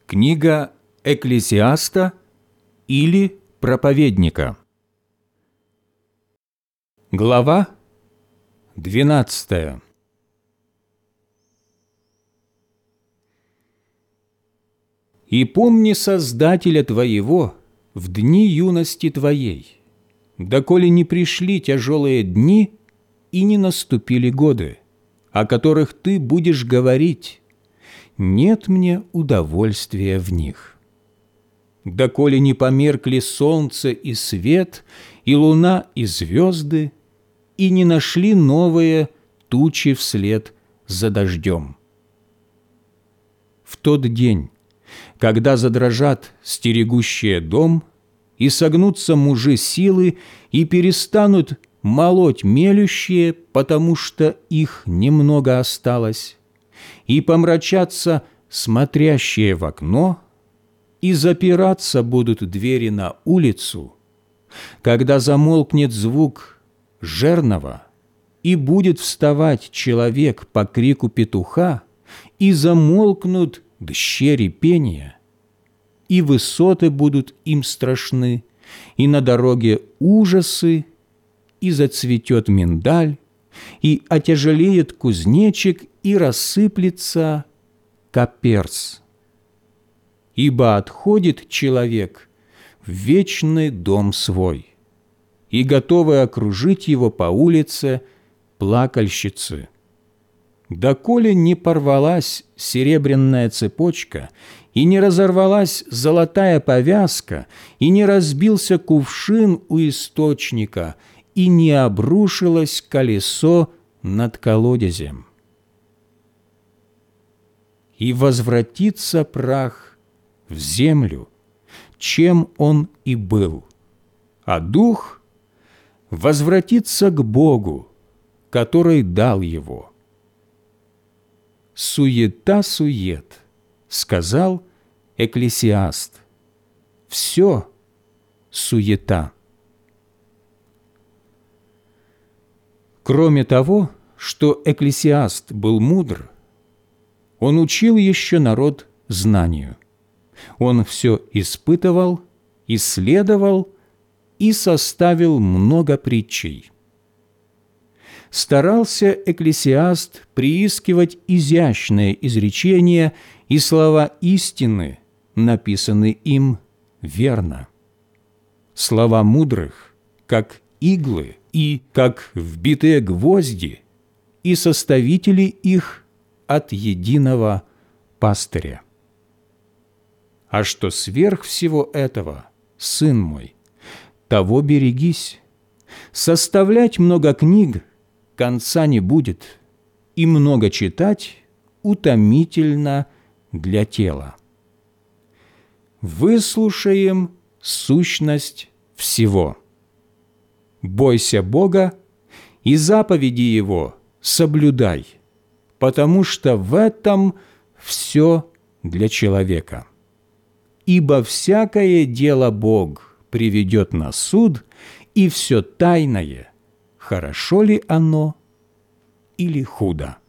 Книга Экклесиаста или Проповедника. Глава 12. «И помни Создателя твоего в дни юности твоей, доколе не пришли тяжелые дни и не наступили годы, о которых ты будешь говорить: нет мне удовольствия в них. Доколе не померкли солнце и свет, и луна и звезды, и не нашли новые тучи вслед за дождем. В тот день, когда задрожат стерегущие дом, и согнутся мужи силы, и перестанут молоть мелющие, потому что их немного осталось, и помрачатся смотрящие в окно, и запираться будут двери на улицу, когда замолкнет звук жернова, и будет вставать человек по крику петуха, и замолкнут дщери пения, и высоты будут им страшны, и на дороге ужасы, и зацветет миндаль, и отяжелеет кузнечик, и рассыплется каперс. Ибо отходит человек в вечный дом свой, и готовы окружить его по улице плакальщицы. Доколе не порвалась серебряная цепочка, и не разорвалась золотая повязка, и не разбился кувшин у источника, и не обрушилось колесо над колодезем. И возвратится прах в землю, чем он и был, а дух возвратится к Богу, который дал его. Суета-сует, сказал Экклесиаст. Все суета. Кроме того, что Экклесиаст был мудр, он учил еще народ знанию. Он все испытывал, исследовал и составил много притчей. Старался Экклесиаст приискивать изящные изречения и слова истины, написанные им верно. Слова мудрых, как иглы и как вбитые гвозди, и составители их от единого пастыря. А что сверх всего этого, сын мой, того берегись. Составлять много книг конца не будет, и много читать утомительно для тела. Выслушаем сущность всего. Бойся Бога и заповеди Его соблюдай, потому что в этом все для человека. Ибо всякое дело Бог приведет на суд, и все тайное, хорошо ли оно или худо.